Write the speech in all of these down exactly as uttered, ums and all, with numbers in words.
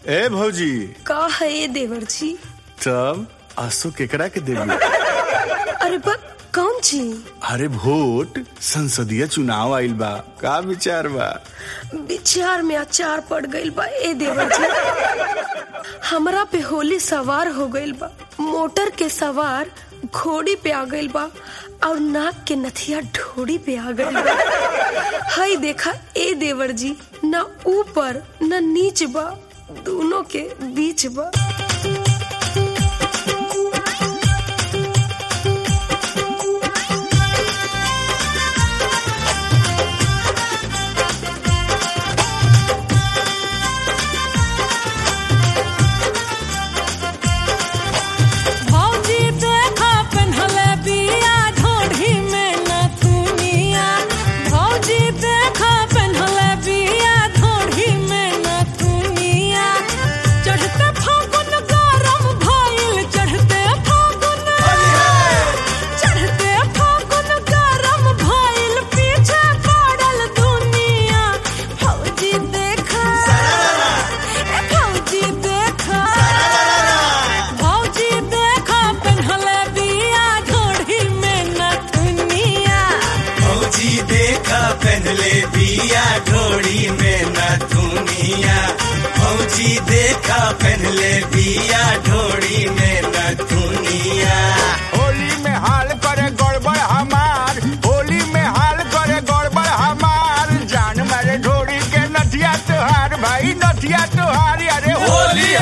ए भौजी का है ये देवर जी? तब आंसू केकरा के देवी? अरे बा कौन जी? अरे वोट संसदीय चुनाव आइल बा, का विचार बा? विचार में अचार पड़ गइल बा ए देवर जी। हमरा पे होली सवार हो गइल बा, मोटर के सवार घोड़ी पे आ गइल बा और नाक के नथिया ढोड़ी पे आ गइल बा। हाय देखा ए देवर जी, ना ऊपर ना नीच बा, दोनों के बीच बा। पहनले बिया ढोड़ी में नथुनिया, फौजी देखा पहनले बिया ढोड़ी में नथुनिया। होली में हाल करे गड़बड़ हमार, होली में हाल करे गड़बड़ हमार, जान मारे ढोड़ी के नथिया तोहार भाई नथिया तोहार। अरे होली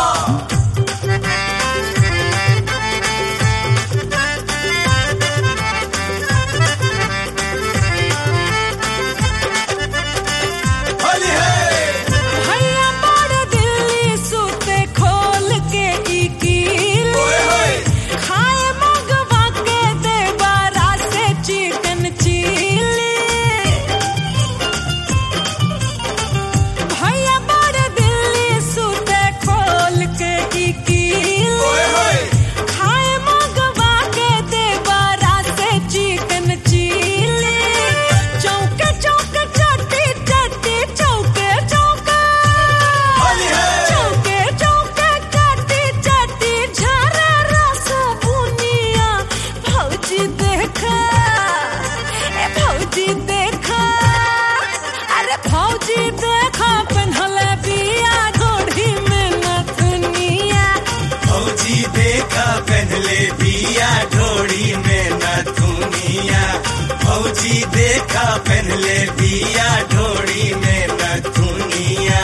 पहनले बिया ढोड़ी में नथुनिया, फौजी देखा पहनले बिया ढोड़ी में नथुनिया।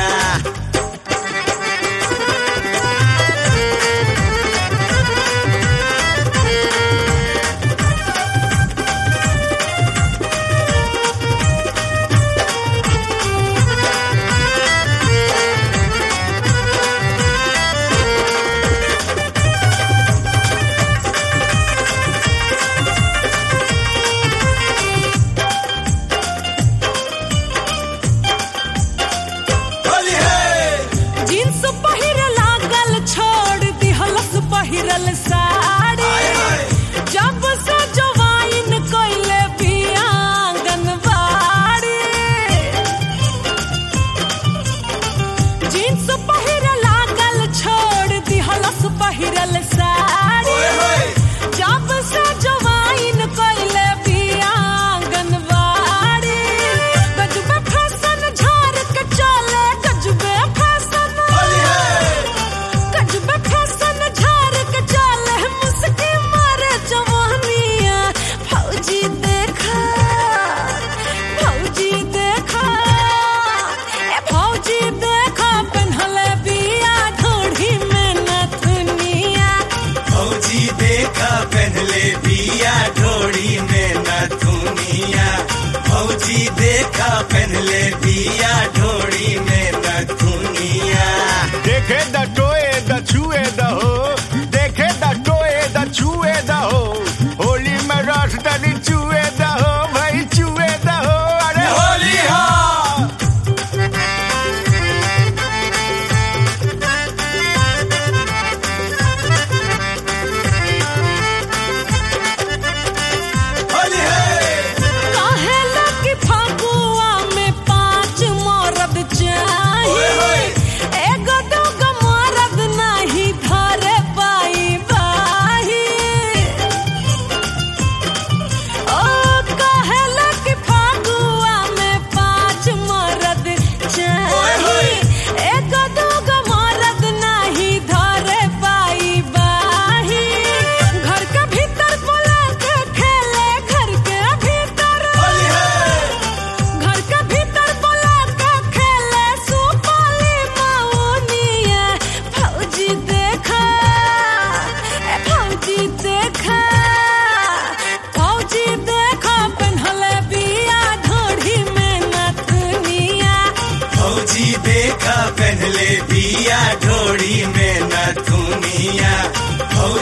फौजी देखा पहनले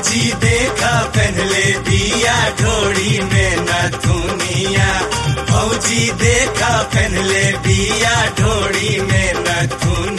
भौजी देखा पहनले बिया ढोड़ी में नथुनिया भौजी देखा पहनले बिया ढोड़ी में नथुनिया